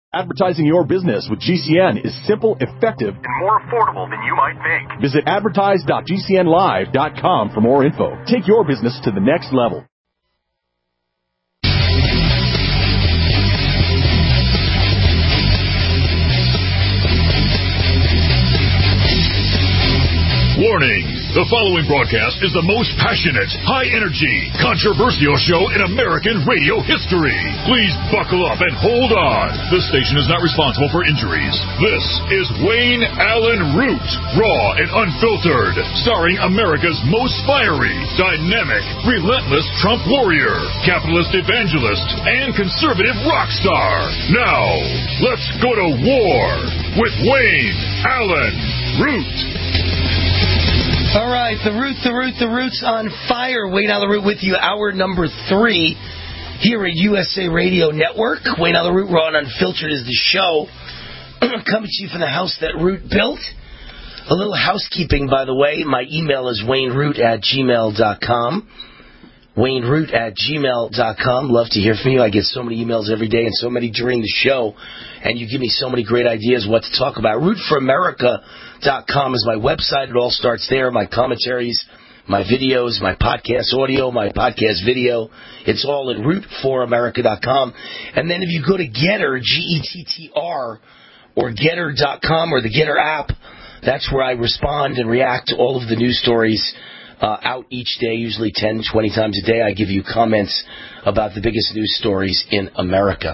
Advertising your business with GCN is simple, effective, and more affordable than you might think. Visit advertise.gcnlive.com for more info. Take your business to the next level. Warning! The following broadcast is the most passionate, high-energy, controversial show in American radio history. Please buckle up and hold on. This station is not responsible for injuries. This is Wayne Allen Root, raw and unfiltered, starring America's most fiery, dynamic, relentless Trump warrior, capitalist evangelist, and conservative rock star. Now, let's go to war with Wayne Allen Root. All right, the Root's on fire. Wayne Allen Root with you, hour number 3 here at USA Radio Network. Wayne Allen Root, Raw and Unfiltered is the show. Coming to you from the house that Root built. A little housekeeping, by the way. My email is wayneroot@gmail.com. wayneroot@gmail.com. Love to hear from you. I get so many emails every day and so many during the show. And you give me so many great ideas what to talk about. RootForAmerica.com is my website. It all starts there. My commentaries, my videos, my podcast audio, my podcast video. It's all at RootForAmerica.com. And then if you go to Getter, Gettr, or Getter.com or the Getter app, that's where I respond and react to all of the news stories out each day, usually 10, 20 times a day. I give you comments about the biggest news stories in America.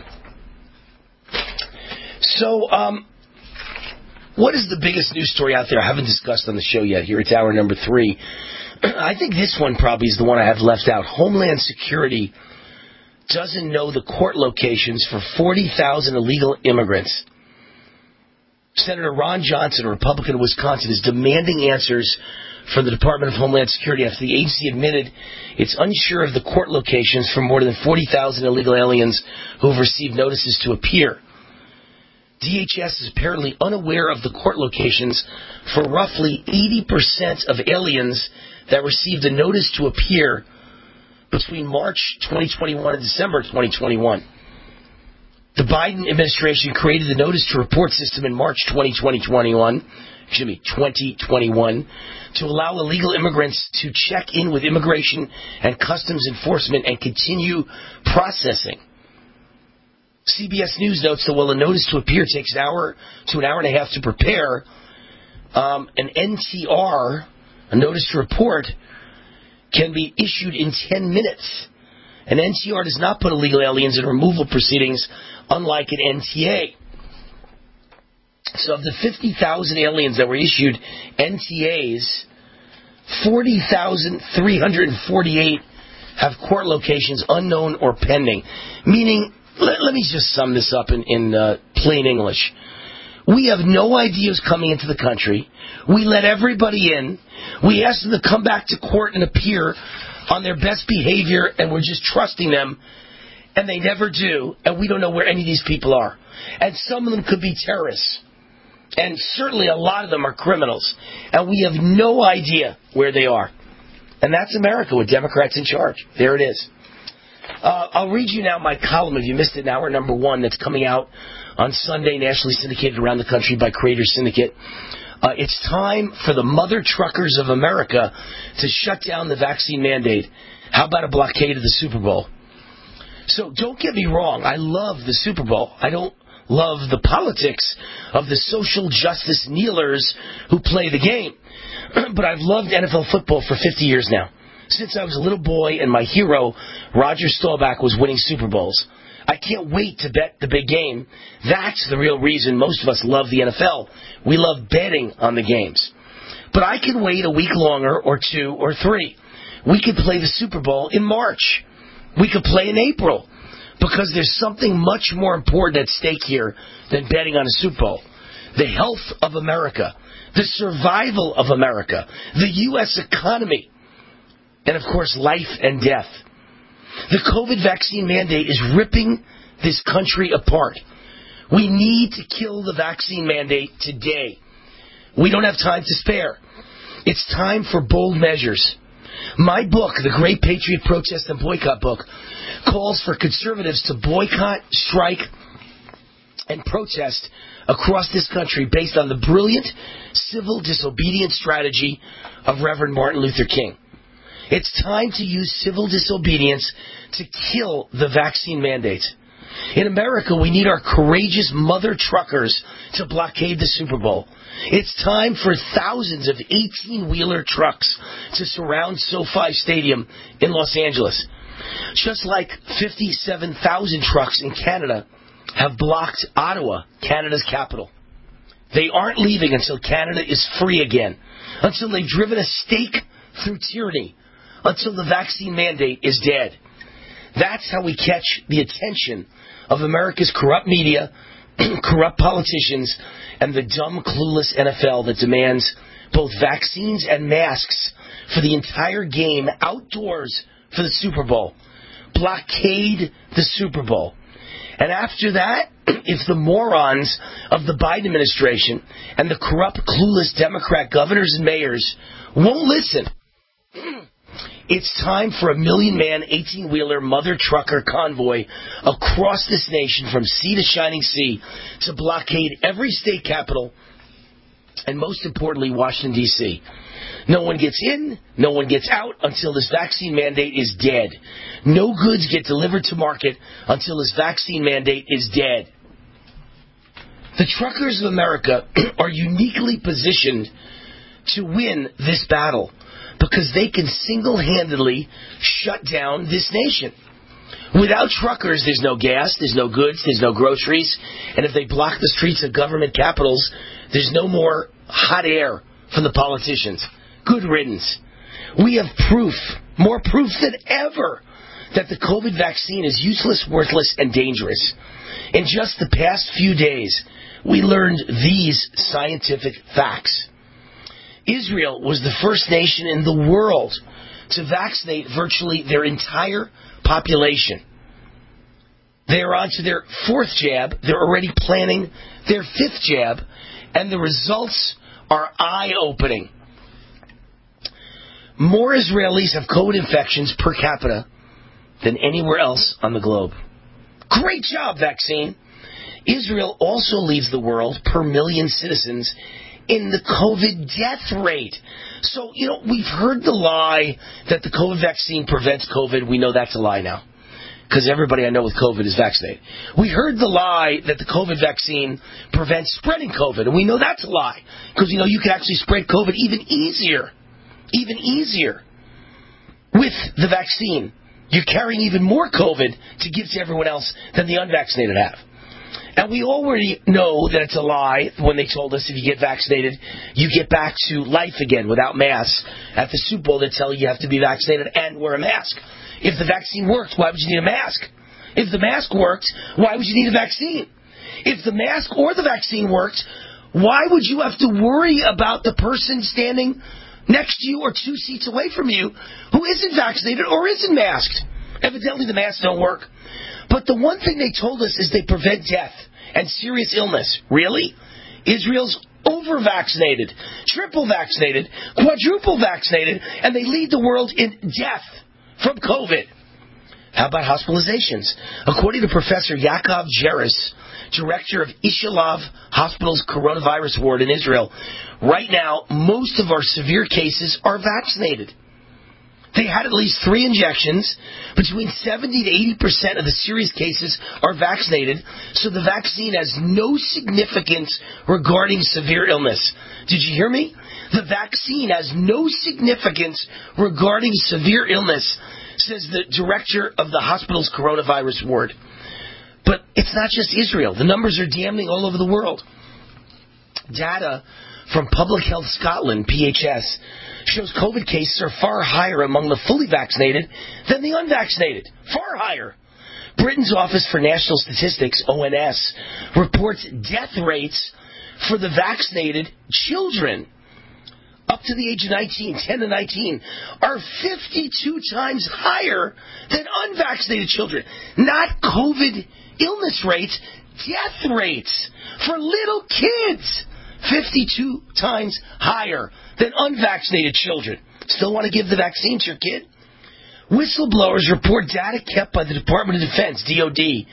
So, what is the biggest news story out there I haven't discussed on the show yet? Here it's hour number 3. I think this one probably is the one I have left out. Homeland Security doesn't know the court locations for 40,000 illegal immigrants. Senator Ron Johnson, a Republican of Wisconsin, is demanding answers from the Department of Homeland Security after the agency admitted it's unsure of the court locations for more than 40,000 illegal aliens who have received notices to appear. DHS is apparently unaware of the court locations for roughly 80% of aliens that received a notice to appear between March 2021 and December 2021. The Biden administration created the Notice to Report system in March 2021 to allow illegal immigrants to check in with Immigration and Customs Enforcement and continue processing. CBS News notes that while a notice to appear takes an hour to an hour and a half to prepare, an NTR, a notice to report, can be issued in 10 minutes. An NTR does not put illegal aliens in removal proceedings, unlike an NTA. So of the 50,000 aliens that were issued NTAs, 40,348 have court locations unknown or pending. Meaning, let me just sum this up in plain English. We have no idea who's coming into the country. We let everybody in. We ask them to come back to court and appear on their best behavior, and we're just trusting them, and they never do, and we don't know where any of these people are. And some of them could be terrorists. And certainly a lot of them are criminals. And we have no idea where they are. And that's America with Democrats in charge. There it is. I'll read you now my column, if you missed it, in hour number 1, that's coming out on Sunday, nationally syndicated around the country by Creator Syndicate. It's time for the mother truckers of America to shut down the vaccine mandate. How about a blockade of the Super Bowl? So don't get me wrong. I love the Super Bowl. I don't love the politics of the social justice kneelers who play the game. But I've loved NFL football for 50 years now. Since I was a little boy and my hero, Roger Staubach, was winning Super Bowls. I can't wait to bet the big game. That's the real reason most of us love the NFL. We love betting on the games. But I can wait a week longer or 2 or 3. We could play the Super Bowl in March. We could play in April. Because there's something much more important at stake here than betting on a Super Bowl. The health of America. The survival of America. The U.S. economy. And, of course, life and death. The COVID vaccine mandate is ripping this country apart. We need to kill the vaccine mandate today. We don't have time to spare. It's time for bold measures. My book, The Great Patriot Protest and Boycott book, calls for conservatives to boycott, strike, and protest across this country based on the brilliant civil disobedience strategy of Reverend Martin Luther King. It's time to use civil disobedience to kill the vaccine mandates. In America, we need our courageous mother truckers to blockade the Super Bowl. It's time for thousands of 18-wheeler trucks to surround SoFi Stadium in Los Angeles. Just like 57,000 trucks in Canada have blocked Ottawa, Canada's capital. They aren't leaving until Canada is free again, until they've driven a stake through tyranny, until the vaccine mandate is dead. That's how we catch the attention of America's corrupt media, corrupt politicians, and the dumb, clueless NFL that demands both vaccines and masks for the entire game outdoors for the Super Bowl. Blockade the Super Bowl. And after that, if the morons of the Biden administration and the corrupt, clueless Democrat governors and mayors won't listen, it's time for a 1,000,000-man, 18-wheeler mother trucker convoy across this nation from sea to shining sea to blockade every state capital and, most importantly, Washington, D.C. No one gets in, no one gets out until this vaccine mandate is dead. No goods get delivered to market until this vaccine mandate is dead. The truckers of America are uniquely positioned to win this battle because they can single-handedly shut down this nation. Without truckers, there's no gas, there's no goods, there's no groceries, and if they block the streets of government capitals, there's no more hot air from the politicians. Good riddance. We have proof, more proof than ever, that the COVID vaccine is useless, worthless, and dangerous. In just the past few days, we learned these scientific facts. Israel was the first nation in the world to vaccinate virtually their entire population. They're on to their 4th jab. They're already planning their 5th jab, and the results are eye-opening. More Israelis have COVID infections per capita than anywhere else on the globe. Great job, vaccine. Israel also leads the world per million citizens in the COVID death rate. So, we've heard the lie that the COVID vaccine prevents COVID. We know that's a lie now, because everybody I know with COVID is vaccinated. We heard the lie that the COVID vaccine prevents spreading COVID, and we know that's a lie, because, you can actually spread COVID even easier with the vaccine. You're carrying even more COVID to give to everyone else than the unvaccinated have. And we already know that it's a lie when they told us if you get vaccinated, you get back to life again without masks. At the Super Bowl, they tell you have to be vaccinated and wear a mask. If the vaccine works, why would you need a mask? If the mask works, why would you need a vaccine? If the mask or the vaccine works, why would you have to worry about the person standing next to you or 2 seats away from you who isn't vaccinated or isn't masked? Evidently, the masks don't work. But the one thing they told us is they prevent death and serious illness. Really? Israel's over-vaccinated, triple vaccinated, quadruple vaccinated, and they lead the world in death from COVID. How about hospitalizations? According to Professor Yaakov Jeris, director of Ishalav Hospital's coronavirus ward in Israel, right now, most of our severe cases are vaccinated. They had at least 3 injections. Between 70 to 80% of the serious cases are vaccinated, so the vaccine has no significance regarding severe illness. Did you hear me? The vaccine has no significance regarding severe illness, says the director of the hospital's coronavirus ward. But it's not just Israel. The numbers are damning all over the world. Data from Public Health Scotland, PHS, shows COVID cases are far higher among the fully vaccinated than the unvaccinated. Far higher. Britain's Office for National Statistics, ONS, reports death rates for the vaccinated children up to the age of 19, 10 to 19, are 52 times higher than unvaccinated children. Not COVID illness rates, death rates for little kids. 52 times higher than unvaccinated children. Still want to give the vaccine to your kid? Whistleblowers report data kept by the Department of Defense, DOD,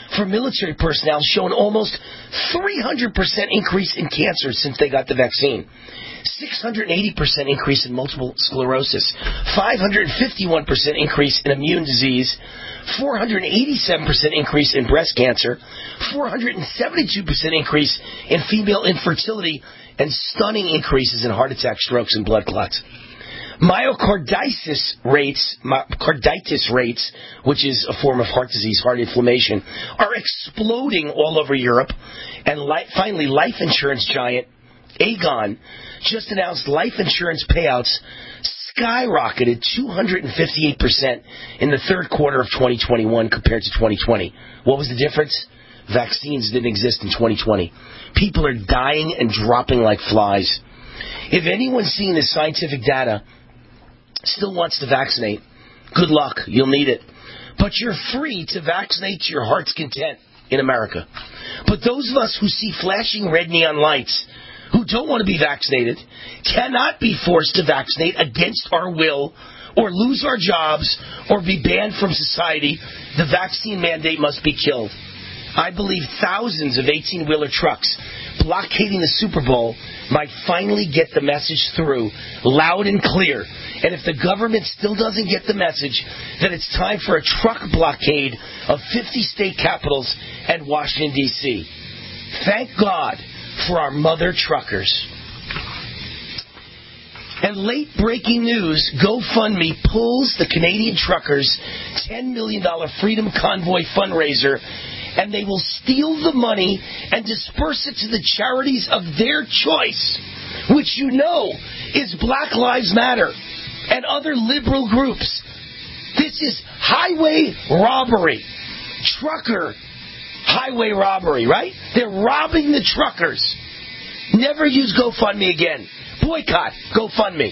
for military personnel show an almost 300% increase in cancer since they got the vaccine. 680% increase in multiple sclerosis, 551% increase in immune disease, 487% increase in breast cancer, 472% increase in female infertility, and stunning increases in heart attack, strokes, and blood clots. Myocarditis rates, which is a form of heart disease, heart inflammation, are exploding all over Europe. And finally, life insurance giant Aegon just announced life insurance payouts skyrocketed 258% in the third quarter of 2021 compared to 2020. What was the difference? Vaccines didn't exist in 2020. People are dying and dropping like flies. If anyone seeing this scientific data still wants to vaccinate, good luck. You'll need it. But you're free to vaccinate to your heart's content in America. But those of us who see flashing red neon lights, who don't want to be vaccinated, cannot be forced to vaccinate against our will or lose our jobs or be banned from society. The vaccine mandate must be killed. I believe thousands of 18-wheeler trucks blockading the Super Bowl might finally get the message through loud and clear. And if the government still doesn't get the message, then it's time for a truck blockade of 50 state capitals and Washington, D.C. Thank God for our mother truckers. And late-breaking news, GoFundMe pulls the Canadian truckers' $10 million Freedom Convoy fundraiser, and they will steal the money and disperse it to the charities of their choice, which you know is Black Lives Matter and other liberal groups. This is highway robbery. Trucker highway robbery, right? They're robbing the truckers. Never use GoFundMe again. Boycott GoFundMe.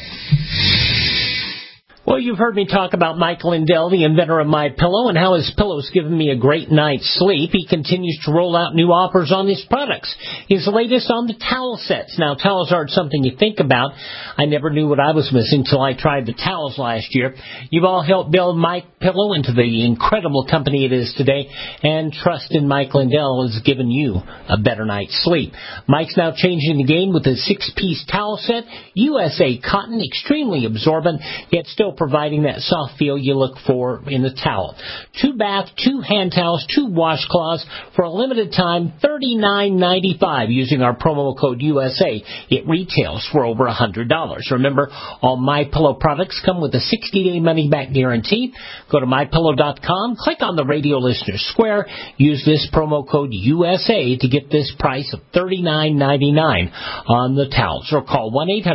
Well, you've heard me talk about Mike Lindell, the inventor of MyPillow, and how his pillow's given me a great night's sleep. He continues to roll out new offers on his products. His latest on the towel sets. Now, towels aren't something you think about. I never knew what I was missing till I tried the towels last year. You've all helped build MyPillow into the incredible company it is today, and trust in Mike Lindell has given you a better night's sleep. Mike's now changing the game with a 6-piece towel set, USA cotton, extremely absorbent, yet still providing that soft feel you look for in a towel. 2 bath, 2 hand towels, 2 washcloths for a limited time, $39.95 using our promo code USA. It retails for over $100. Remember, all MyPillow products come with a 60-day money-back guarantee. Go to MyPillow.com, click on the radio listener square, use this promo code USA to get this price of $39.99 on the towels, or call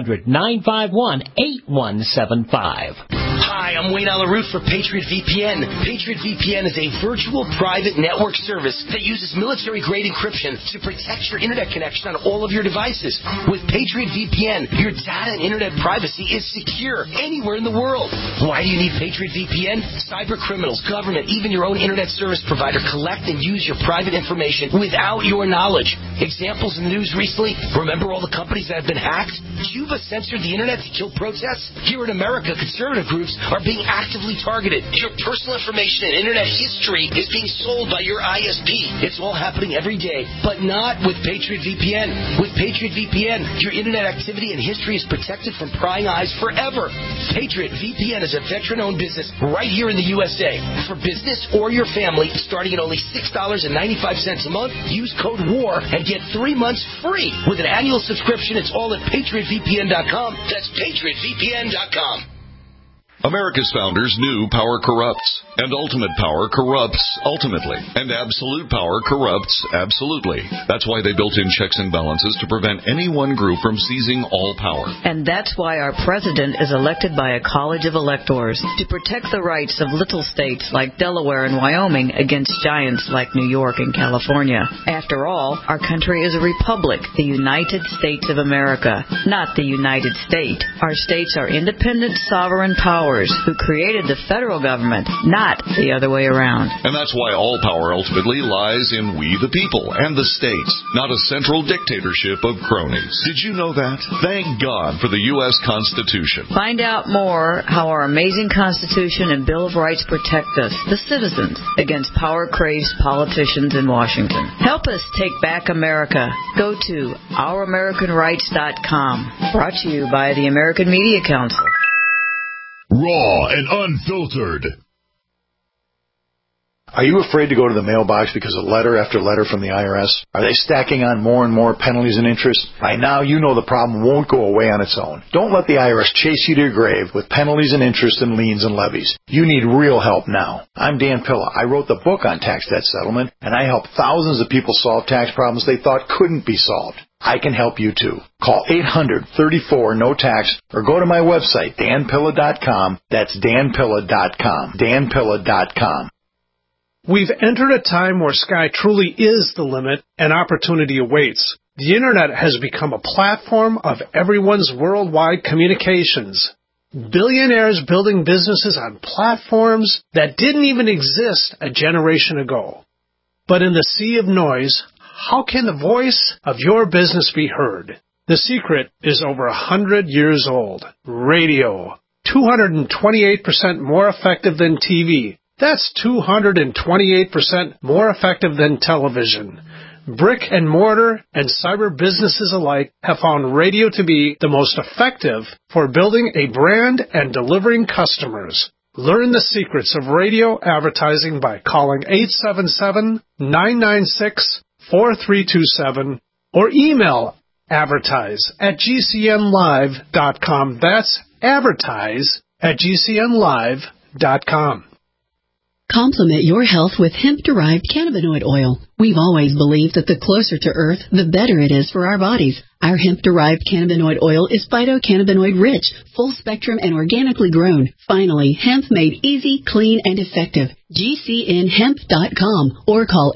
1-800-951-8175. Hi, I'm Wayne Alaroot for Patriot VPN. Patriot VPN is a virtual private network service that uses military-grade encryption to protect your internet connection on all of your devices. With Patriot VPN, your data and internet privacy is secure anywhere in the world. Why do you need Patriot VPN? Cyber criminals, government, even your own internet service provider collect and use your private information without your knowledge. Examples in the news recently, remember all the companies that have been hacked? Cuba censored the internet to kill protests? Here in America, conservative groups are being actively targeted. Your personal information and internet history is being sold by your ISP. It's all happening every day, but not with Patriot VPN. With Patriot VPN, your internet activity and history is protected from prying eyes forever. Patriot VPN is a veteran-owned business right here in the USA. For business or your family, starting at only $6.95 a month, use code WAR and get 3 months free. With an annual subscription, it's all at PatriotVPN.com. That's PatriotVPN.com. America's founders knew power corrupts, and ultimate power corrupts ultimately, and absolute power corrupts absolutely. That's why they built in checks and balances to prevent any one group from seizing all power. And that's why our president is elected by a college of electors to protect the rights of little states like Delaware and Wyoming against giants like New York and California. After all, our country is a republic, the United States of America, not the United State. Our states are independent, sovereign powers powers who created the federal government, not the other way around. And that's why all power ultimately lies in we the people and the states, not a central dictatorship of cronies. Did you know that? Thank God for the U.S. Constitution. Find out more how our amazing Constitution and Bill of Rights protect us, the citizens, against power-crazed politicians in Washington. Help us take back America. Go to ouramericanrights.com. Brought to you by the American Media Council. Raw and unfiltered. Are you afraid to go to the mailbox because of letter after letter from the IRS? Are they stacking on more and more penalties and interest? By now, you know the problem won't go away on its own. Don't let the IRS chase you to your grave with penalties and interest and liens and levies. You need real help now. I'm Dan Pilla. I wrote the book on tax debt settlement, and I help thousands of people solve tax problems they thought couldn't be solved. I can help you too. Call 800-34-NO-TAX or go to my website, danpilla.com. That's danpilla.com. danpilla.com. We've entered a time where sky truly is the limit and opportunity awaits. The Internet has become a platform of everyone's worldwide communications. Billionaires building businesses on platforms that didn't even exist a generation ago. But in the sea of noise, how can the voice of your business be heard? The secret is over 100 years old. Radio. 228% more effective than TV. That's 228% more effective than television. Brick and mortar and cyber businesses alike have found radio to be the most effective for building a brand and delivering customers. Learn the secrets of radio advertising by calling 877-996-4327 or email advertise@gcnlive.com. That's advertise@gcnlive.com. Complement your health with hemp-derived cannabinoid oil. We've always believed that the closer to Earth, the better it is for our bodies. Our hemp-derived cannabinoid oil is phytocannabinoid-rich, full-spectrum, and organically grown. Finally, hemp made easy, clean, and effective. GCNhemp.com or call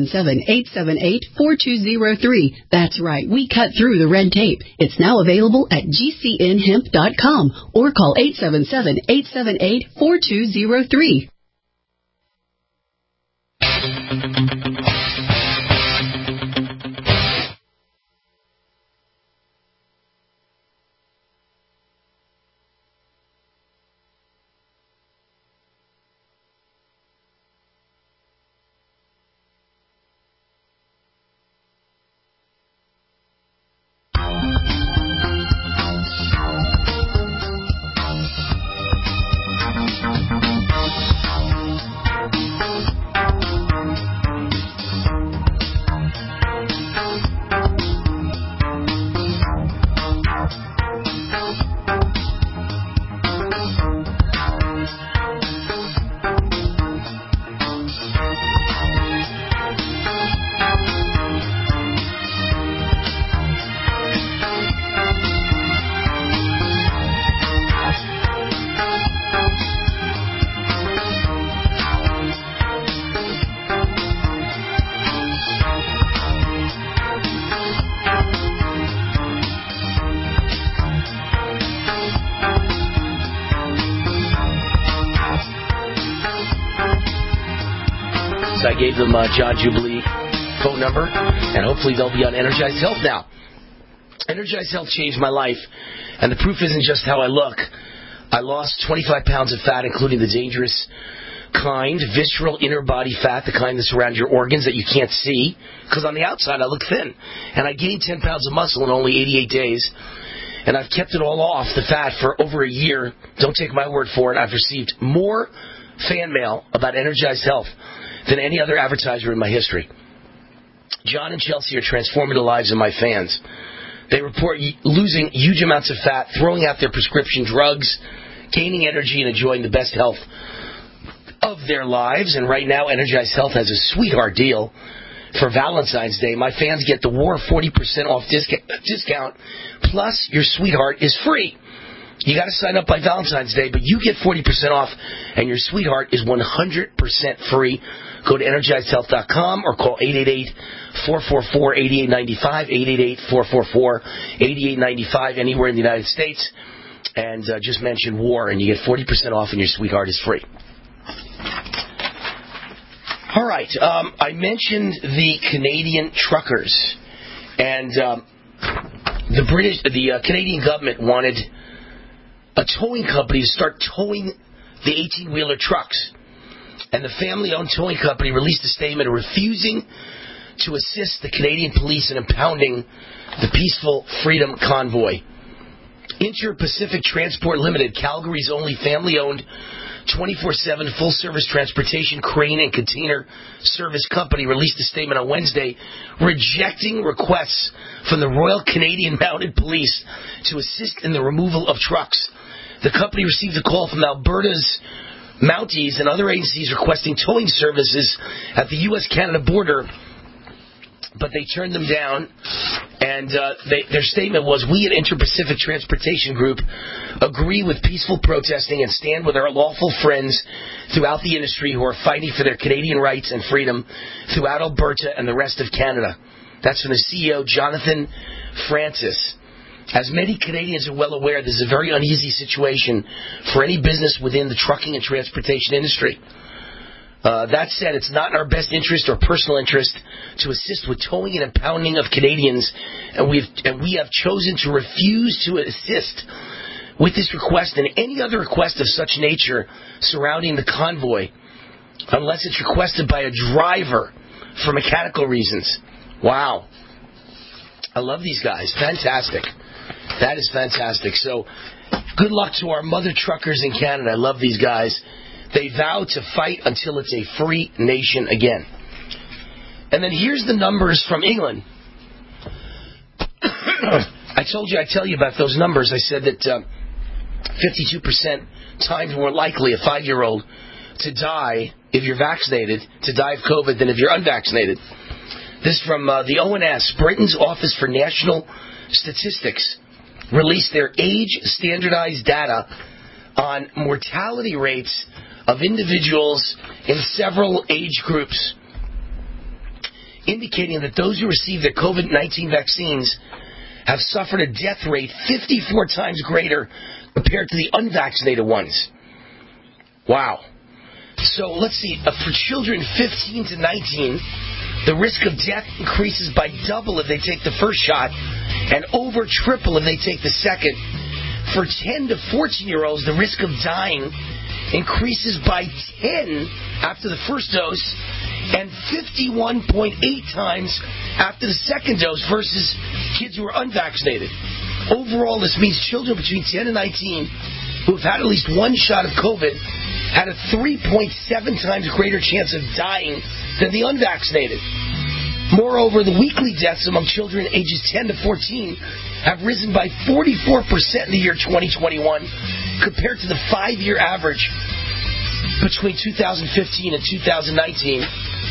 877-878-4203. That's right, we cut through the red tape. It's now available at GCNhemp.com or call 877-878-4203. I gave them John Jubilee phone number, and hopefully they'll be on Energized Health now. Energized Health changed my life, and the proof isn't just how I look. I lost 25 pounds of fat, including the dangerous kind, visceral inner body fat, the kind that's around your organs that you can't see, because on the outside I look thin. And I gained 10 pounds of muscle in only 88 days, and I've kept it all off, the fat, for over a year. Don't take my word for it. I've received more fan mail about Energized Health than any other advertiser in my history. John and Chelsea are transforming the lives of my fans. They report losing huge amounts of fat, throwing out their prescription drugs, gaining energy, and enjoying the best health of their lives. And right now, Energized Health has a sweetheart deal for Valentine's Day. My fans get the War 40% off discount, plus your sweetheart is free. You got to sign up by Valentine's Day, but you get 40% off, and your sweetheart is 100% free. Go to EnergizedHealth.com or call 888-444-8895, 888-444-8895, anywhere in the United States. and just mention war, and you get 40% off, and your sweetheart is free. All right, I mentioned the Canadian truckers, and the Canadian government wanted a towing company to start towing the 18-wheeler trucks. And the family-owned towing company released a statement refusing to assist the Canadian police in impounding the peaceful Freedom Convoy. Inter-Pacific Transport Limited, Calgary's only family-owned 24/7 full-service transportation crane and container service company, released a statement on Wednesday rejecting requests from the Royal Canadian Mounted Police to assist in the removal of trucks. The company received a call from Alberta's Mounties and other agencies requesting towing services at the U.S.-Canada border, but they turned them down, and their statement was, "We at Inter-Pacific Transportation Group agree with peaceful protesting and stand with our lawful friends throughout the industry who are fighting for their Canadian rights and freedom throughout Alberta and the rest of Canada." That's from the CEO, Jonathan Francis. As many Canadians are well aware, this is a very uneasy situation for any business within the trucking and transportation industry. That said, it's not in our best interest or personal interest to assist with towing and impounding of Canadians, and we have chosen to refuse to assist with this request and any other request of such nature surrounding the convoy, unless it's requested by a driver for mechanical reasons. Wow. I love these guys. Fantastic. That is fantastic. So, good luck to our mother truckers in Canada. I love these guys. They vow to fight until it's a free nation again. And then here's the numbers from England. I told you I'd tell you about those numbers. I said that 52% times more likely a 5-year-old to die if you're vaccinated, to die of COVID, than if you're unvaccinated. This from the ONS, Britain's Office for National Statistics, released their age-standardized data on mortality rates of individuals in several age groups, indicating that those who receive their COVID-19 vaccines have suffered a death rate 54 times greater compared to the unvaccinated ones. Wow. So let's see. For children 15 to 19, the risk of death increases by double if they take the first shot and over triple if they take the second. For 10 to 14-year-olds, the risk of dying increases by 10 after the first dose and 51.8 times after the second dose versus kids who are unvaccinated. Overall, this means children between 10 and 19 who have had at least one shot of COVID had a 3.7 times greater chance of dying than the unvaccinated. Moreover, the weekly deaths among children ages 10 to 14 have risen by 44% in the year 2021 compared to the 5-year average between 2015 and 2019.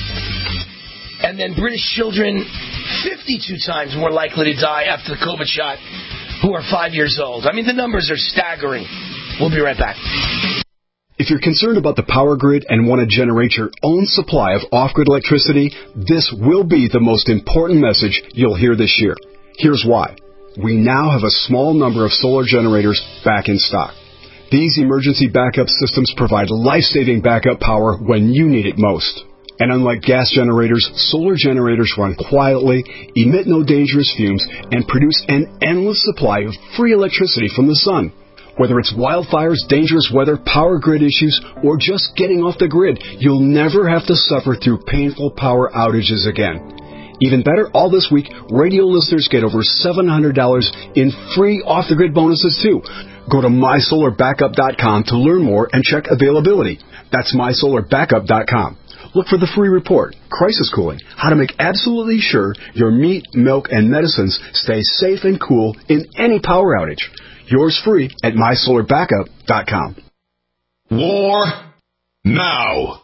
And then British children 52 times more likely to die after the COVID shot who are 5 years old. I mean, the numbers are staggering. We'll be right back. If you're concerned about the power grid and want to generate your own supply of off-grid electricity, this will be the most important message you'll hear this year. Here's why. We now have a small number of solar generators back in stock. These emergency backup systems provide life-saving backup power when you need it most. And unlike gas generators, solar generators run quietly, emit no dangerous fumes, and produce an endless supply of free electricity from the sun. Whether it's wildfires, dangerous weather, power grid issues, or just getting off the grid, you'll never have to suffer through painful power outages again. Even better, all this week, radio listeners get over $700 in free off-the-grid bonuses, too. Go to mysolarbackup.com to learn more and check availability. That's mysolarbackup.com. Look for the free report, Crisis Cooling, how to make absolutely sure your meat, milk, and medicines stay safe and cool in any power outage. Yours free at mysolarbackup.com. War now.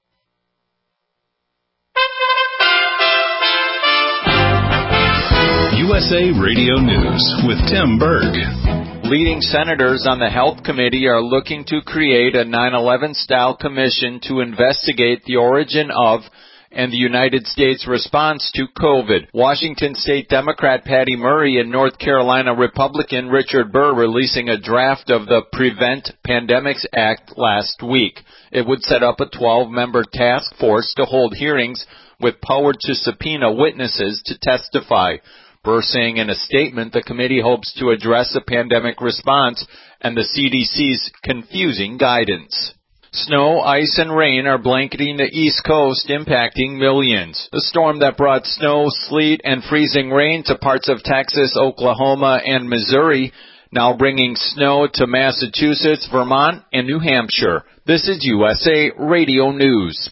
USA Radio News with Tim Berg. Leading senators on the Health Committee are looking to create a 9/11 style commission to investigate the origin of and the United States response to COVID. Washington State Democrat Patty Murray and North Carolina Republican Richard Burr releasing a draft of the Prevent Pandemics Act last week. It would set up a 12-member task force to hold hearings with power to subpoena witnesses to testify. Burr saying in a statement the committee hopes to address the pandemic response and the CDC's confusing guidance. Snow, ice, and rain are blanketing the East Coast, impacting millions. The storm that brought snow, sleet, and freezing rain to parts of Texas, Oklahoma, and Missouri, now bringing snow to Massachusetts, Vermont, and New Hampshire. This is USA Radio News.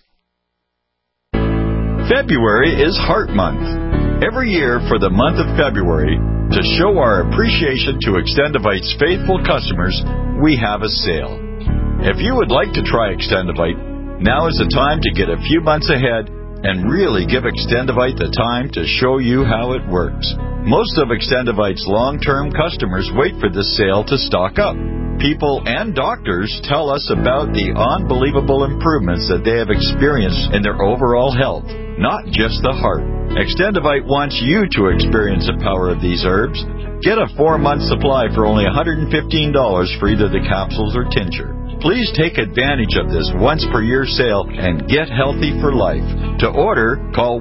February is Heart Month. Every year for the month of February, to show our appreciation to Extendivite's faithful customers, we have a sale. If you would like to try Extendivite, now is the time to get a few months ahead and really give Extendivite the time to show you how it works. Most of Extendivite's long-term customers wait for this sale to stock up. People and doctors tell us about the unbelievable improvements that they have experienced in their overall health, not just the heart. Extendivite wants you to experience the power of these herbs. Get a 4-month supply for only $115 for either the capsules or tincture. Please take advantage of this once-per-year sale and get healthy for life. To order, call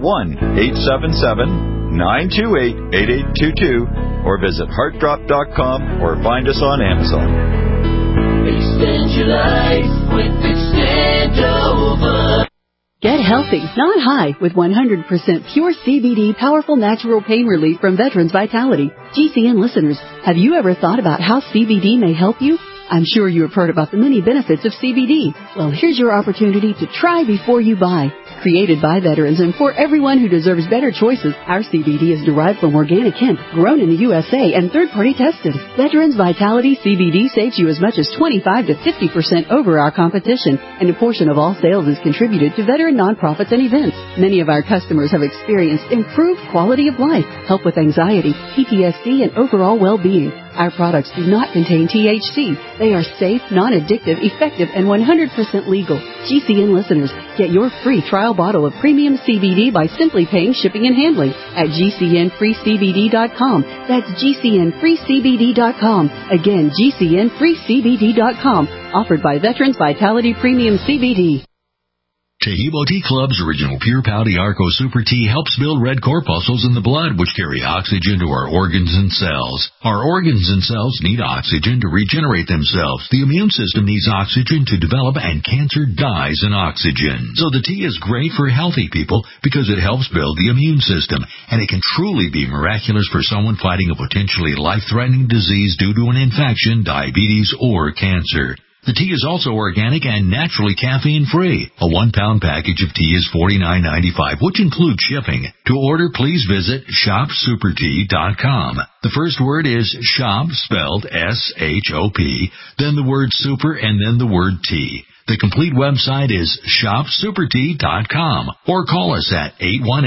1-877-928-8822 or visit heartdrop.com or find us on Amazon. Extend your life with Extendova. Get healthy, not high, with 100% pure CBD powerful natural pain relief from Veterans Vitality. GCN listeners, have you ever thought about how CBD may help you? I'm sure you have heard about the many benefits of CBD. Well, here's your opportunity to try before you buy. Created by veterans and for everyone who deserves better choices, our CBD is derived from organic hemp, grown in the USA, and third-party tested. Veterans Vitality CBD saves you as much as 25 to 50% over our competition, and a portion of all sales is contributed to veteran nonprofits and events. Many of our customers have experienced improved quality of life, help with anxiety, PTSD, and overall well-being. Our products do not contain THC. They are safe, non-addictive, effective, and 100% legal. GCN listeners, get your free trial bottle of premium CBD by simply paying shipping and handling at GCNFreeCBD.com. That's GCNFreeCBD.com. Again, GCNFreeCBD.com. Offered by Veterans Vitality Premium CBD. Taheebo Tea Club's original Pure Pouty Arco Super Tea helps build red corpuscles in the blood, which carry oxygen to our organs and cells. Our organs and cells need oxygen to regenerate themselves. The immune system needs oxygen to develop, and cancer dies in oxygen. So the tea is great for healthy people because it helps build the immune system, and it can truly be miraculous for someone fighting a potentially life-threatening disease due to an infection, diabetes, or cancer. The tea is also organic and naturally caffeine-free. A 1-pound package of tea is $49.95, which includes shipping. To order, please visit shopsupertea.com. The first word is shop, spelled S-H-O-P, then the word super, and then the word tea. The complete website is shopsupertea.com, or call us at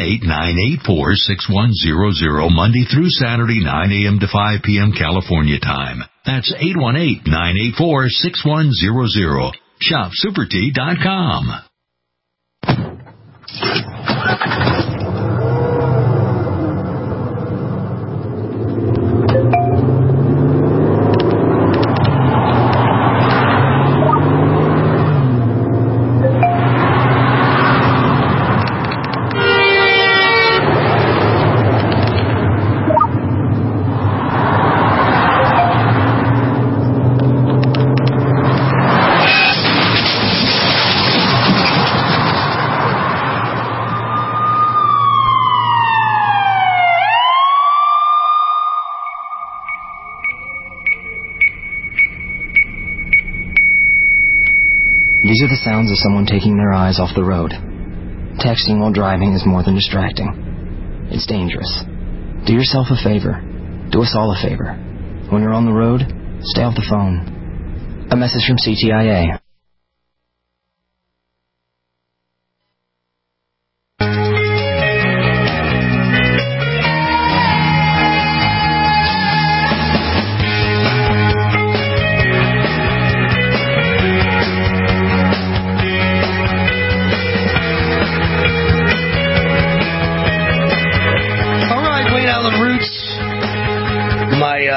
818-984-6100 Monday through Saturday, 9 a.m. to 5 p.m. California time. That's 818-984-6100. shopsupertea.com. These are the sounds of someone taking their eyes off the road. Texting while driving is more than distracting. It's dangerous. Do yourself a favor. Do us all a favor. When you're on the road, stay off the phone. A message from CTIA.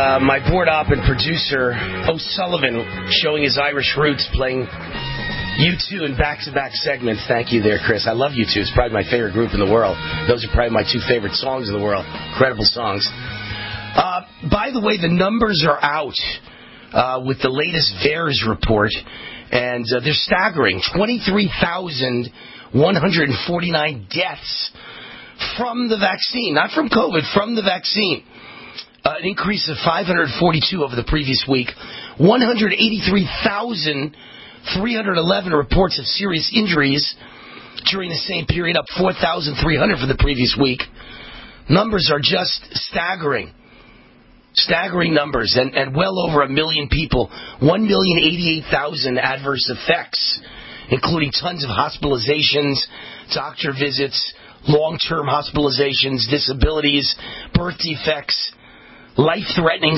my board op and producer, O'Sullivan, showing his Irish roots, playing U2 in back-to-back segments. Thank you there, Chris. I love U2. It's probably my favorite group in the world. Those are probably my 2 favorite songs in the world. Incredible songs. By the way, the numbers are out with the latest VAERS report, and they're staggering. 23,149 deaths from the vaccine. Not from COVID, from the vaccine. An increase of 542 over the previous week. 183,311 reports of serious injuries during the same period, up 4,300 for the previous week. Numbers are just staggering. Staggering numbers, and well over 1 million people. 1,088,000 adverse effects, including tons of hospitalizations, doctor visits, long-term hospitalizations, disabilities, birth defects, life-threatening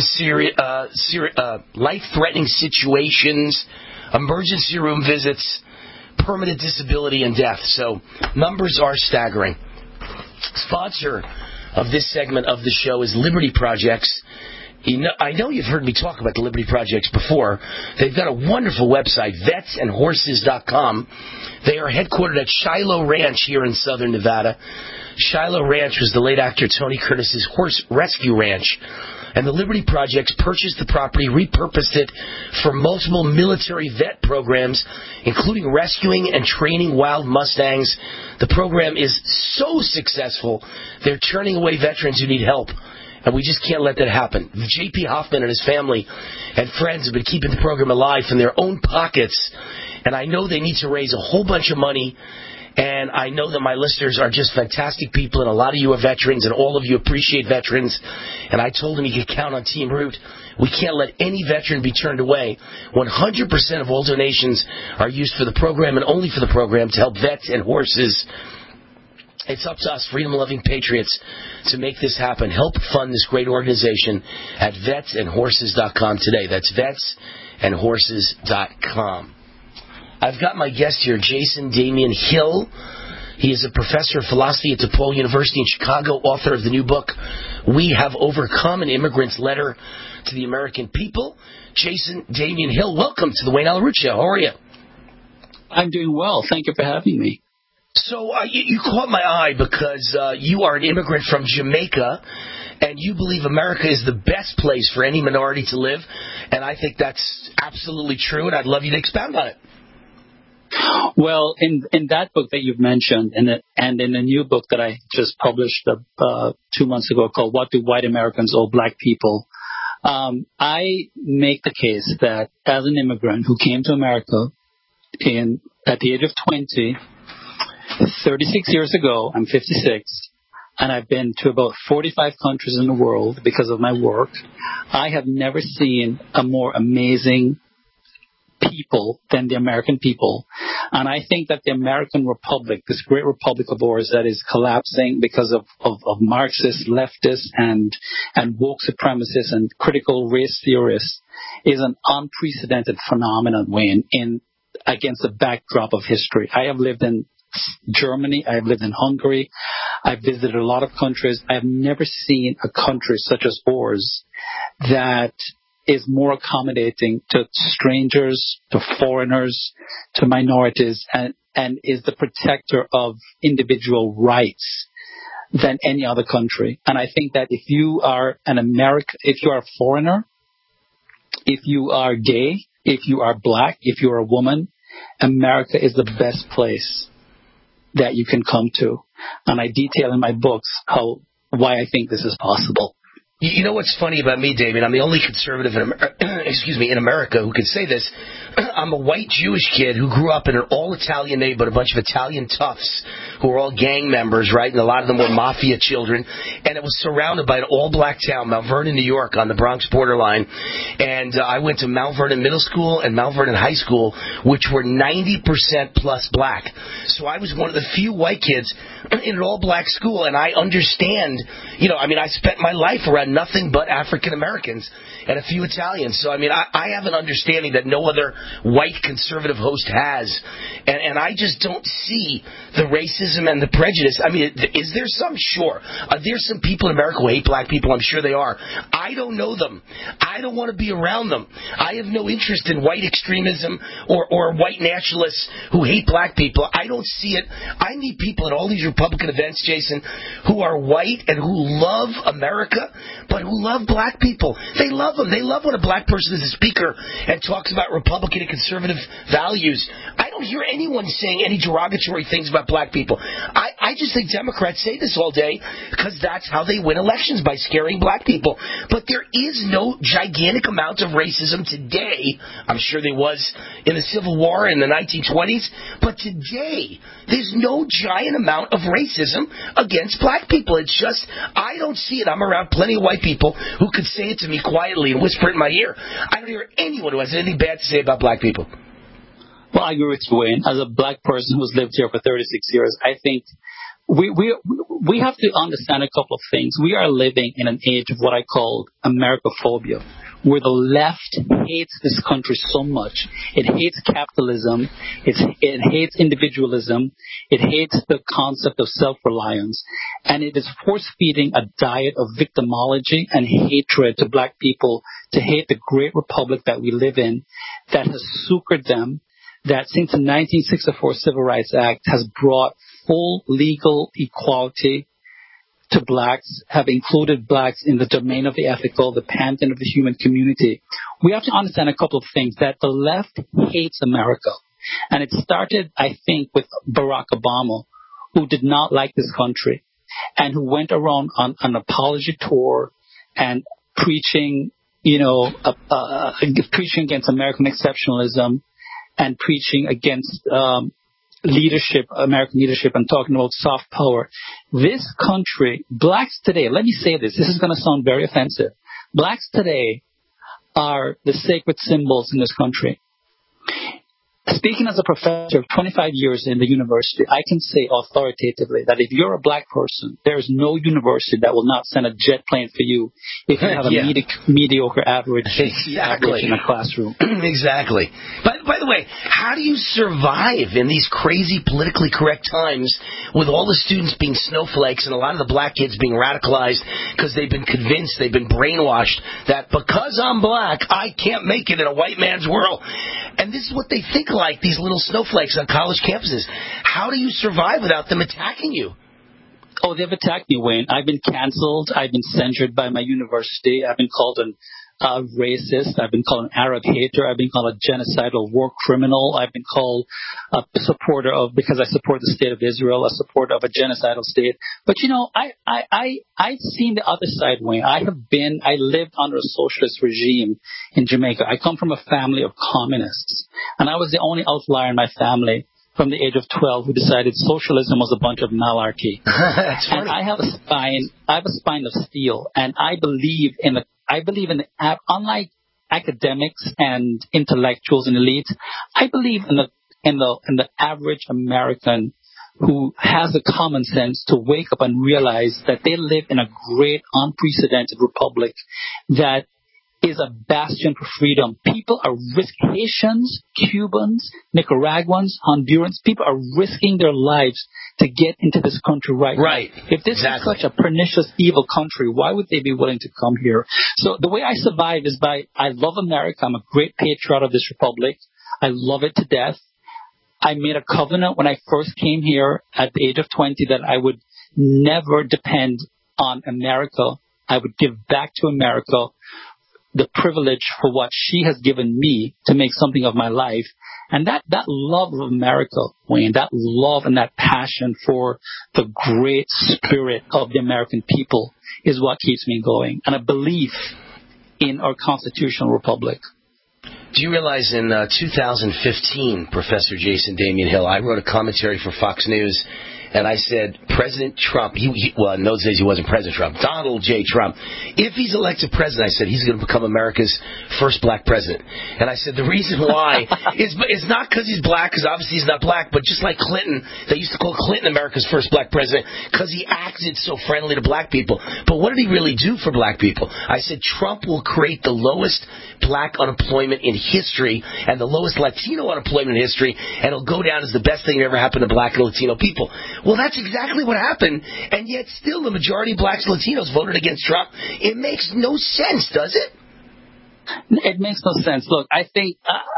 situations, emergency room visits, permanent disability, and death. So numbers are staggering. Sponsor of this segment of the show is Liberty Projects. I know you've heard me talk about the Liberty Projects before. They've got a wonderful website, vetsandhorses.com. They are headquartered at Shiloh Ranch here in southern Nevada. Shiloh Ranch was the late actor Tony Curtis's horse rescue ranch. And the Liberty Projects purchased the property, repurposed it for multiple military vet programs, including rescuing and training wild Mustangs. The program is so successful, they're turning away veterans who need help. And we just can't let that happen. J.P. Hoffman and his family and friends have been keeping the program alive from their own pockets. And I know they need to raise a whole bunch of money. And I know that my listeners are just fantastic people, and a lot of you are veterans, and all of you appreciate veterans. And I told them you could count on Team Root. We can't let any veteran be turned away. 100% of all donations are used for the program and only for the program to help vets and horses. It's up to us, freedom-loving patriots, to make this happen. Help fund this great organization at vetsandhorses.com today. That's vetsandhorses.com. I've got my guest here, Jason Damian Hill. He is a professor of philosophy at DePaul University in Chicago, author of the new book, We Have Overcome, an Immigrant's Letter to the American People. Jason Damian Hill, welcome to the Wayne Allyn Root Show. How are you? I'm doing well. Thank you for having me. So you caught my eye because you are an immigrant from Jamaica, and you believe America is the best place for any minority to live, and I think that's absolutely true, and I'd love you to expound on it. Well, in that book that you've mentioned, and in a new book that I just published 2 months ago called What Do White Americans Owe Black People, I make the case that as an immigrant who came to America at the age of 20, 36 years ago, I'm 56, and I've been to about 45 countries in the world because of my work. I have never seen a more amazing people than the American people. And I think that the American Republic, this great republic of ours that is collapsing because of Marxist, leftists, and woke supremacists and critical race theorists, is an unprecedented phenomenon, Wayne, against the backdrop of history. I have lived in Germany. I have lived in Hungary. I've visited a lot of countries. I have never seen a country such as ours that is more accommodating to strangers, to foreigners, to minorities, and is the protector of individual rights than any other country. And I think that if you are if you are a foreigner, if you are gay, if you are black, if you are a woman, America is the best place that you can come to. And I detail in my books why I think this is possible. You know what's funny about me, David? I'm the only conservative in America who can say this. I'm a white Jewish kid who grew up in an all-Italian neighborhood, a bunch of Italian toughs who were all gang members, right? And a lot of them were mafia children. And it was surrounded by an all-black town, Mount Vernon, New York, on the Bronx borderline. And I went to Mount Vernon Middle School and Mount Vernon High School, which were 90% plus black. So I was one of the few white kids in an all-black school, and I understand, I spent my life around and nothing but African Americans and a few Italians. So, I mean, I have an understanding that no other white conservative host has. And I just don't see the racism and the prejudice. I mean, is there some? Sure. Are there some people in America who hate black people? I'm sure they are. I don't know them. I don't want to be around them. I have no interest in white extremism or white nationalists who hate black people. I don't see it. I meet people at all these Republican events, Jason, who are white and who love America, but who love black people. They love them. They love when a black person is a speaker and talks about Republican and conservative values. I don't hear anyone saying any derogatory things about black people. I just think Democrats say this all day because that's how they win elections, by scaring black people. But there is no gigantic amount of racism today. I'm sure there was in the Civil War in the 1920s, but today there's no giant amount of racism against black people. It's just, I don't see it. I'm around plenty of white people who could say it to me quietly and whisper it in my ear. I don't hear anyone who has anything bad to say about black people. Well, I agree with you, Wayne. As a black person who's lived here for 36 years, I think we have to understand a couple of things. We are living in an age of what I call Americophobia, where the left hates this country so much. It hates capitalism. It hates individualism. It hates the concept of self-reliance. And it is force-feeding a diet of victimology and hatred to black people, to hate the great republic that we live in, that has suckered them, that since the 1964 Civil Rights Act has brought full legal equality to blacks, have included blacks in the domain of the ethical, the pantheon of the human community. We have to understand a couple of things, that the left hates America. And it started, I think, with Barack Obama, who did not like this country and who went around on an apology tour and preaching, preaching against American exceptionalism and preaching against leadership, American leadership, and talking about soft power. This country, blacks today, let me say this is going to sound very offensive. Blacks today are the sacred symbols in this country. Speaking as a professor of 25 years in the university, I can say authoritatively that if you're a black person, there is no university that will not send a jet plane for you if you have a mediocre average in a classroom. Exactly. By the way, how do you survive in these crazy politically correct times with all the students being snowflakes and a lot of the black kids being radicalized because they've been convinced, they've been brainwashed that because I'm black, I can't make it in a white man's world. And this is what they think like, these little snowflakes on college campuses. How do you survive without them attacking you? Oh, they've attacked me, Wayne. I've been canceled. I've been censured by my university. I've been called an racist. I've been called an Arab hater. I've been called a genocidal war criminal. I've been called a supporter of, because I support the state of Israel, a supporter of a genocidal state. But I've seen the other side, Wayne. I lived under a socialist regime in Jamaica. I come from a family of communists, and I was the only outlier in my family from the age of 12 who decided socialism was a bunch of malarkey. That's funny. And I have a spine of steel, and I believe in unlike academics and intellectuals and elites, I believe in the average American who has the common sense to wake up and realize that they live in a great, unprecedented republic that is a bastion for freedom. People are Haitians, Cubans, Nicaraguans, Hondurans, people are risking their lives to get into this country right now. If this is such a pernicious, evil country, why would they be willing to come here? So the way I survive is I love America. I'm a great patriot of this republic. I love it to death. I made a covenant when I first came here at the age of 20 that I would never depend on America. I would give back to America the privilege for what she has given me to make something of my life. And that love of America, Wayne, that love and that passion for the great spirit of the American people is what keeps me going. And a belief in our constitutional republic. Do you realize in 2015, Professor Jason Damian Hill, I wrote a commentary for Fox News, And I said, President Trump, well, in those days he wasn't President Trump, Donald J. Trump, if he's elected president, I said, he's going to become America's first black president. And I said, the reason why is not because he's black, because obviously he's not black, but just like Clinton, they used to call Clinton America's first black president because he acted so friendly to black people. But what did he really do for black people? I said, Trump will create the lowest black unemployment in history and the lowest Latino unemployment in history, and it'll go down as the best thing that ever happened to black and Latino people. Well, that's exactly what happened, and yet still the majority of blacks and Latinos voted against Trump. It makes no sense, does it? It makes no sense. Look, I think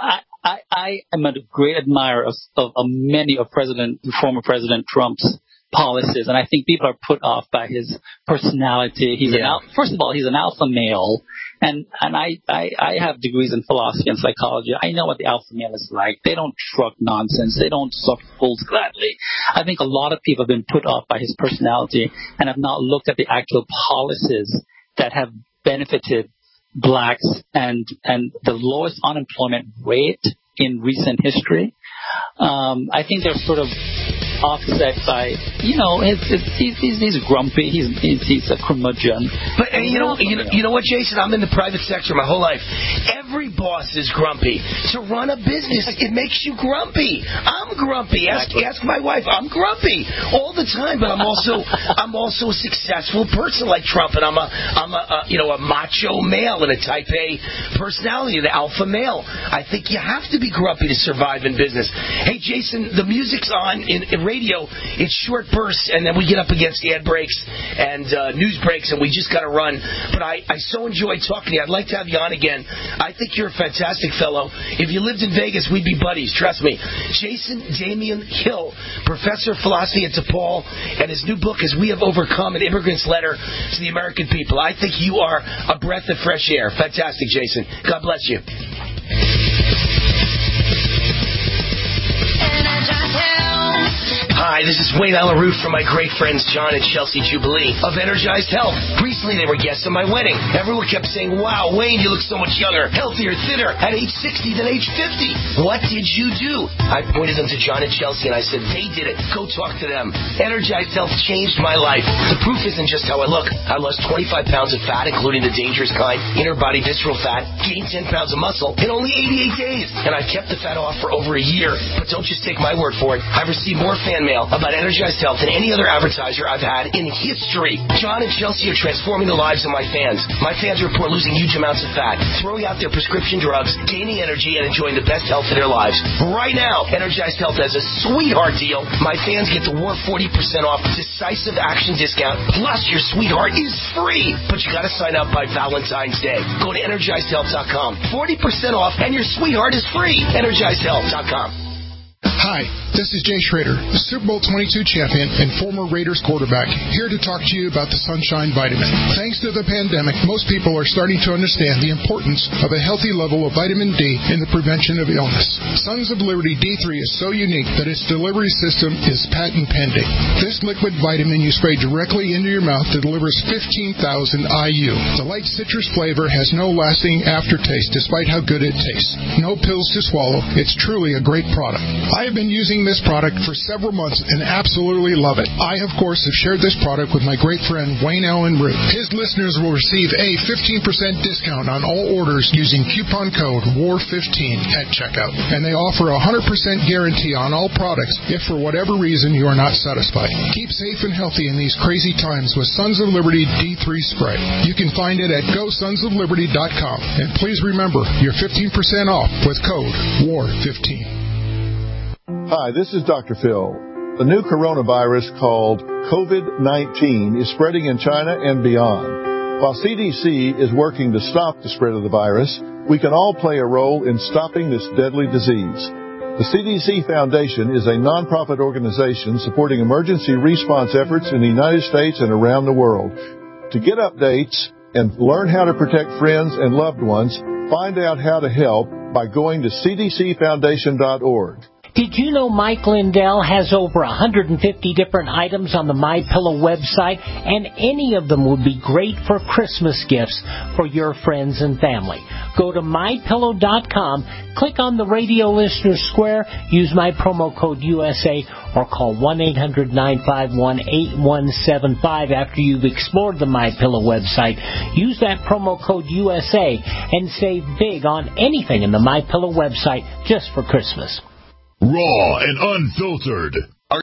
I am a great admirer of many of former President Trump's policies, and I think people are put off by his personality. First of all, he's an alpha male, and I have degrees in philosophy and psychology. I know what the alpha male is like. They don't shrug nonsense. They don't suck fools gladly. I think a lot of people have been put off by his personality and have not looked at the actual policies that have benefited blacks and the lowest unemployment rate in recent history. I think they're sort of offset by, he's grumpy, he's a curmudgeon. But you know what, Jason? I'm in the private sector my whole life. Every boss is grumpy. To run a business, it makes you grumpy. I'm grumpy. Ask my wife. I'm grumpy all the time. But I'm also a successful person like Trump, and I'm a macho male and a type A personality, an alpha male. I think you have to be grumpy to survive in business. Hey, Jason, the music's on in radio. It's short bursts, and then we get up against ad breaks and news breaks, and we just got to run. But I so enjoyed talking to you. I'd like to have you on again. I think you're a fantastic fellow. If you lived in Vegas, we'd be buddies. Trust me. Jason Damian Hill, professor of philosophy at DePaul, and his new book is We Have Overcome, an immigrant's letter to the American people. I think you are a breath of fresh air. Fantastic, Jason. God bless you. Hi, this is Wayne Alarouf from my great friends John and Chelsea Jubilee of Energized Health. Recently, they were guests at my wedding. Everyone kept saying, wow, Wayne, you look so much younger, healthier, thinner at age 60 than age 50. What did you do? I pointed them to John and Chelsea, and I said, they did it. Go talk to them. Energized Health changed my life. The proof isn't just how I look. I lost 25 pounds of fat, including the dangerous kind, inner body visceral fat, gained 10 pounds of muscle in only 88 days. And I kept the fat off for over a year. But don't just take my word for it. I've received more fan mail about Energized Health than any other advertiser I've had in history. John and Chelsea are transforming the lives of my fans. My fans report losing huge amounts of fat, throwing out their prescription drugs, gaining energy, and enjoying the best health of their lives. Right now, Energized Health has a sweetheart deal. My fans get the WAR 40% off decisive action discount, plus your sweetheart is free. But you gotta sign up by Valentine's Day. Go to EnergizedHealth.com. 40% off, and your sweetheart is free. EnergizedHealth.com. Hi, this is Jay Schrader, the Super Bowl 22 champion and former Raiders quarterback, here to talk to you about the Sunshine Vitamin. Thanks to the pandemic, most people are starting to understand the importance of a healthy level of vitamin D in the prevention of illness. Sons of Liberty D3 is so unique that its delivery system is patent pending. This liquid vitamin you spray directly into your mouth delivers 15,000 IU. The light citrus flavor has no lasting aftertaste despite how good it tastes. No pills to swallow. It's truly a great product. I have been using this product for several months and absolutely love it. I, of course, have shared this product with my great friend Wayne Allen Root. His listeners will receive a 15% discount on all orders using coupon code WAR15 at checkout. And they offer a 100% guarantee on all products if for whatever reason you are not satisfied. Keep safe and healthy in these crazy times with Sons of Liberty D3 Spray. You can find it at GoSonsOfLiberty.com. And please remember, you're 15% off with code WAR15. Hi, this is Dr. Phil. The new coronavirus called COVID-19 is spreading in China and beyond. While CDC is working to stop the spread of the virus, we can all play a role in stopping this deadly disease. The CDC Foundation is a nonprofit organization supporting emergency response efforts in the United States and around the world. To get updates and learn how to protect friends and loved ones, find out how to help by going to cdcfoundation.org. Did you know Mike Lindell has over 150 different items on the MyPillow website, and any of them would be great for Christmas gifts for your friends and family? Go to MyPillow.com, click on the Radio Listener Square, use my promo code USA, or call 1-800-951-8175 after you've explored the MyPillow website. Use that promo code USA and save big on anything in the MyPillow website just for Christmas. Raw and unfiltered.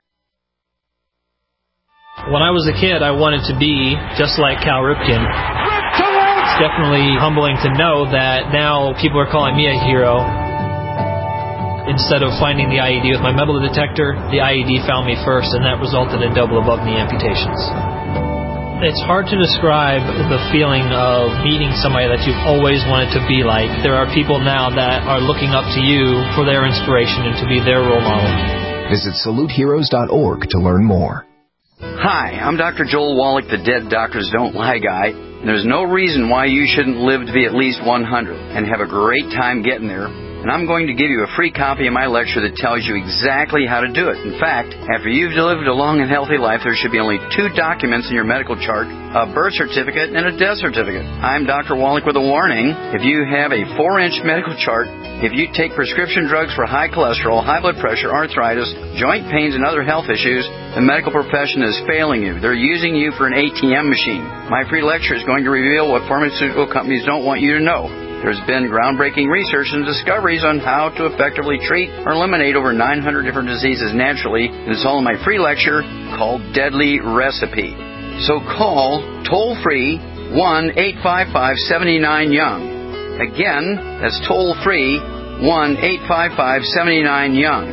When I was a kid, I wanted to be just like Cal Ripken. It's definitely humbling to know that now people are calling me a hero. Instead of finding the IED with my metal detector, the IED found me first, and that resulted in double above-knee amputations. It's hard to describe the feeling of meeting somebody that you've always wanted to be like. There are people now that are looking up to you for their inspiration and to be their role model. Visit SaluteHeroes.org to learn more. Hi, I'm Dr. Joel Wallach, the Dead Doctors Don't Lie guy. There's no reason why you shouldn't live to be at least 100 and have a great time getting there. And I'm going to give you a free copy of my lecture that tells you exactly how to do it. In fact, after you've lived a long and healthy life, there should be only 2 documents in your medical chart, a birth certificate and a death certificate. I'm Dr. Wallach with a warning. If you have a 4-inch medical chart, if you take prescription drugs for high cholesterol, high blood pressure, arthritis, joint pains, and other health issues, the medical profession is failing you. They're using you for an ATM machine. My free lecture is going to reveal what pharmaceutical companies don't want you to know. There's been groundbreaking research and discoveries on how to effectively treat or eliminate over 900 different diseases naturally, and it's all in my free lecture called Deadly Recipe. So call toll-free 1-855-79-YOUNG. Again, that's toll-free 1-855-79-YOUNG.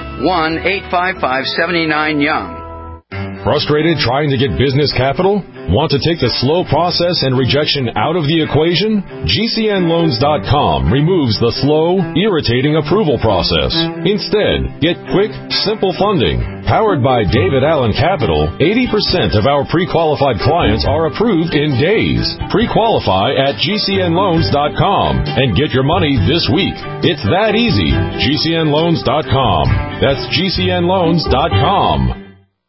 1-855-79-YOUNG. Frustrated trying to get business capital? Want to take the slow process and rejection out of the equation? GCNLoans.com removes the slow, irritating approval process. Instead, get quick, simple funding. Powered by David Allen Capital, 80% of our pre-qualified clients are approved in days. Pre-qualify at GCNLoans.com and get your money this week. It's that easy. GCNLoans.com. That's GCNLoans.com.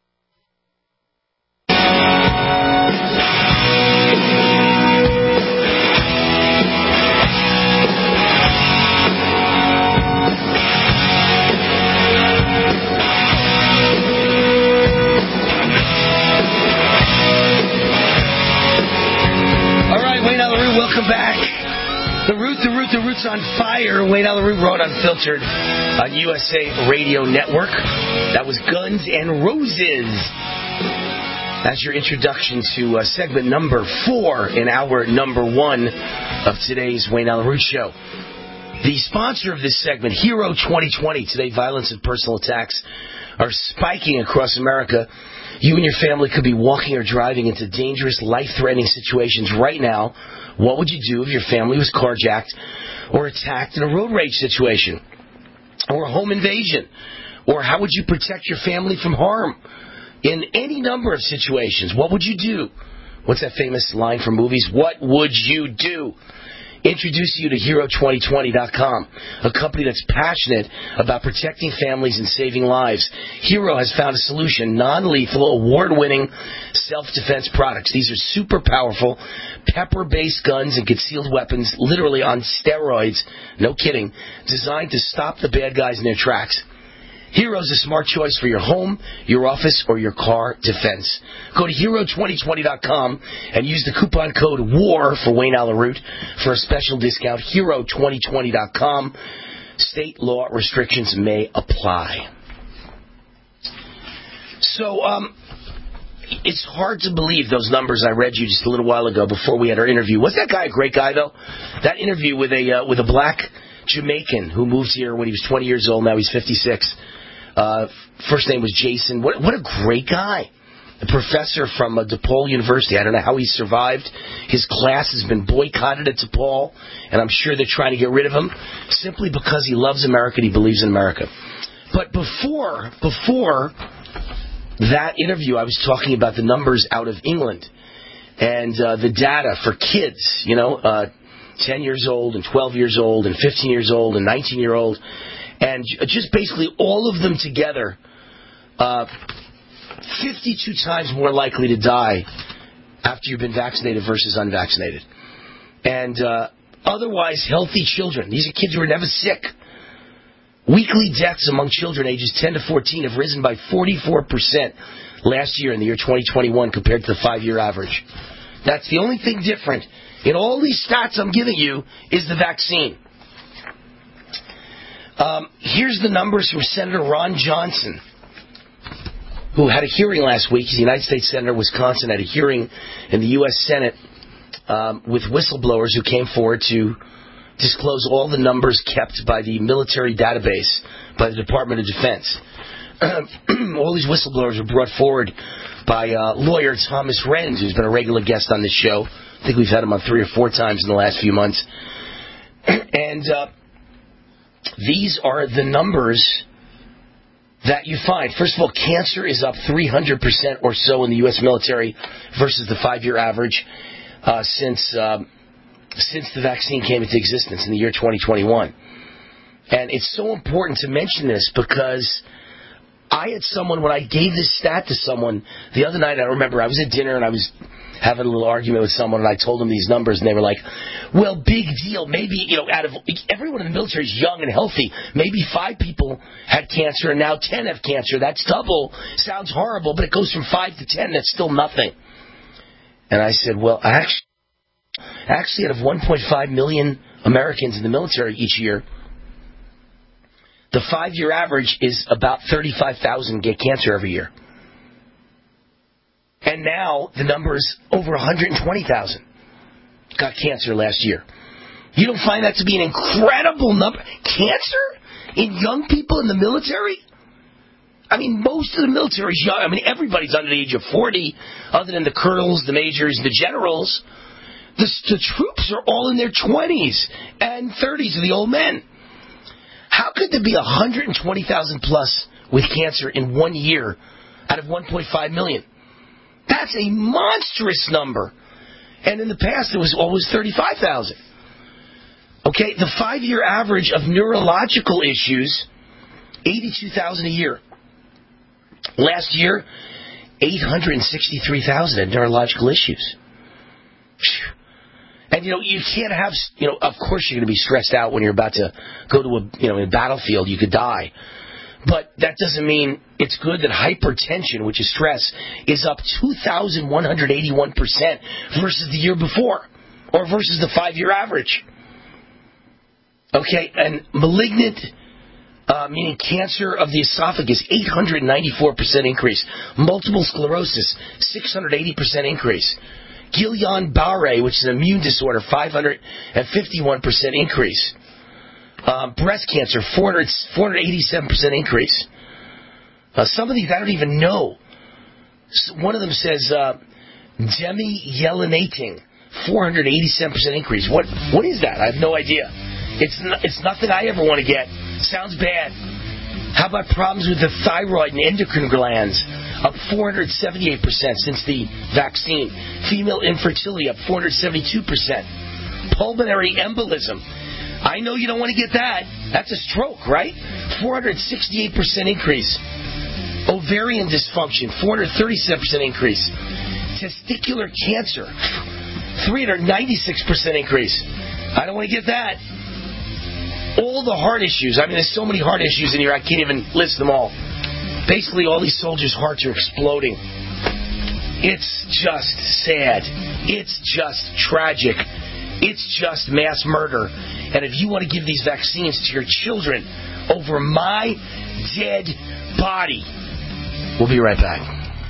Welcome back. The Root's on fire. Wayne Allyn Root wrote Unfiltered on USA Radio Network. That was Guns N' Roses. That's your introduction to segment number 4 in hour number 1 of today's Wayne Allyn Root Show. The sponsor of this segment, Hero 2020. Today, violence and personal attacks are spiking across America. You and your family could be walking or driving into dangerous, life-threatening situations right now. What would you do if your family was carjacked or attacked in a road rage situation or a home invasion? Or how would you protect your family from harm in any number of situations? What would you do? What's that famous line from movies? What would you do? Introduce you to Hero2020.com, a company that's passionate about protecting families and saving lives. Hero has found a solution, non-lethal, award-winning self-defense products. These are super powerful, pepper-based guns and concealed weapons, literally on steroids, no kidding, designed to stop the bad guys in their tracks. Hero's a smart choice for your home, your office, or your car defense. Go to Hero2020.com and use the coupon code WAR for Wayne Allyn Root for a special discount. Hero2020.com. State law restrictions may apply. So, it's hard to believe those numbers I read you just a little while ago before we had our interview. Was that guy a great guy, though? That interview with a black Jamaican who moved here when he was 20 years old. Now he's 56. First name was Jason. What a great guy. A professor from DePaul University. I don't know how he survived. His class has been boycotted at DePaul, and I'm sure they're trying to get rid of him simply because he loves America and he believes in America. But before that interview, I was talking about the numbers out of England and the data for kids, 10 years old and 12 years old and 15 years old and 19-year-old. And just basically all of them together, 52 times more likely to die after you've been vaccinated versus unvaccinated. And otherwise healthy children, these are kids who are never sick. Weekly deaths among children ages 10 to 14 have risen by 44% last year in the year 2021 compared to the 5-year average. That's the only thing different in all these stats I'm giving you is the vaccine. Here's the numbers from Senator Ron Johnson, who had a hearing last week. He's a United States Senator, Wisconsin, had a hearing in the U.S. Senate with whistleblowers who came forward to disclose all the numbers kept by the military database by the Department of Defense. All these whistleblowers were brought forward by lawyer Thomas Renz, who's been a regular guest on this show. I think we've had him on 3 or 4 times in the last few months. And these are the numbers that you find. First of all, cancer is up 300% or so in the U.S. military versus the 5-year average since the vaccine came into existence in the year 2021. And it's so important to mention this because I had someone, when I gave this stat to someone the other night, I remember I was at dinner and I was having a little argument with someone and I told them these numbers and they were like, well, big deal. Maybe, out of everyone in the military is young and healthy. Maybe 5 people had cancer and now 10 have cancer. That's double. Sounds horrible, but it goes from 5 to 10. That's still nothing. And I said, well, actually, out of 1.5 million Americans in the military each year, the 5-year average is about 35,000 get cancer every year. And now the number is over 120,000 got cancer last year. You don't find that to be an incredible number? Cancer in young people in the military? I mean, most of the military is young. I mean, everybody's under the age of 40, other than the colonels, the majors, the generals. The troops are all in their 20s and 30s, the old men. How could there be 120,000 plus with cancer in 1 year out of 1.5 million? That's a monstrous number. And in the past, it was always 35,000. Okay, the 5-year average of neurological issues, 82,000 a year. Last year, 863,000 had neurological issues. And, you can't have, of course you're going to be stressed out when you're about to go to a battlefield. You could die. But that doesn't mean it's good that hypertension, which is stress, is up 2,181% versus the year before, or versus the 5-year average. Okay, and malignant, meaning cancer of the esophagus, 894% increase. Multiple sclerosis, 680% increase. Guillain-Barré, which is an immune disorder, 551% increase. Breast cancer, 487% increase. Some of these I don't even know. One of them says demyelinating, 487% increase. What is that? I have no idea. It's nothing I ever want to get. Sounds bad. How about problems with the thyroid and endocrine glands? Up 478% since the vaccine. Female infertility up 472%. Pulmonary embolism. I know you don't want to get that. That's a stroke, right? 468% increase. Ovarian dysfunction, 437% increase. Testicular cancer, 396% increase. I don't want to get that. All the heart issues. I mean, there's so many heart issues in here, I can't even list them all. Basically, all these soldiers' hearts are exploding. It's just sad. It's just tragic. It's just mass murder. And if you want to give these vaccines to your children over my dead body, we'll be right back.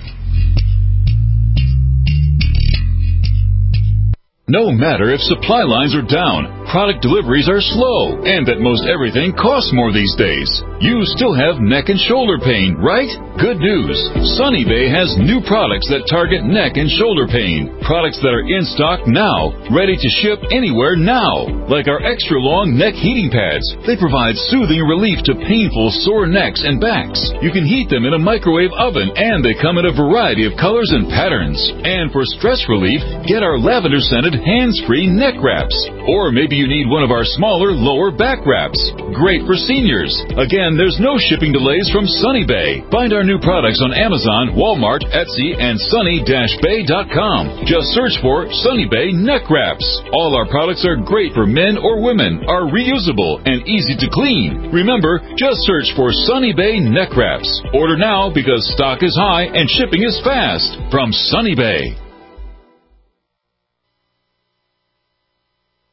No matter if supply lines are down, product deliveries are slow, and that most everything costs more these days, you still have neck and shoulder pain, right? Good news. Sunny Bay has new products that target neck and shoulder pain. Products that are in stock now, ready to ship anywhere now. Like our extra long neck heating pads. They provide soothing relief to painful sore necks and backs. You can heat them in a microwave oven, and they come in a variety of colors and patterns. And for stress relief, get our lavender-scented hands-free neck wraps. Or maybe you you need one of our smaller, lower back wraps. Great for seniors. Again, there's no shipping delays from Sunny Bay. Find our new products on Amazon, Walmart, Etsy, and sunny-bay.com. Just search for Sunny Bay Neck Wraps. All our products are great for men or women, are reusable, and easy to clean. Remember, just search for Sunny Bay Neck Wraps. Order now because stock is high and shipping is fast. From Sunny Bay.